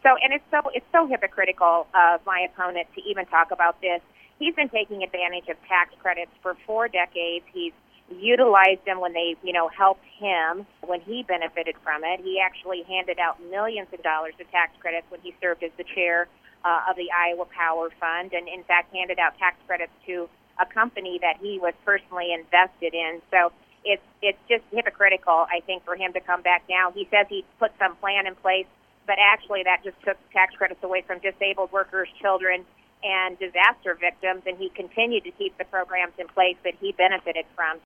And it's so hypocritical of my opponent to even talk about this. He's been taking advantage of tax credits for 4 decades. He's utilized them when they, helped him, when he benefited from it. He actually handed out millions of dollars of tax credits when he served as the chair of the Iowa Power Fund, and in fact handed out tax credits to a company that he was personally invested in. So it's just hypocritical, I think, for him to come back now. He says he put some plan in place, but actually that just took tax credits away from disabled workers, children, and disaster victims, and he continued to keep the programs in place that he benefited from.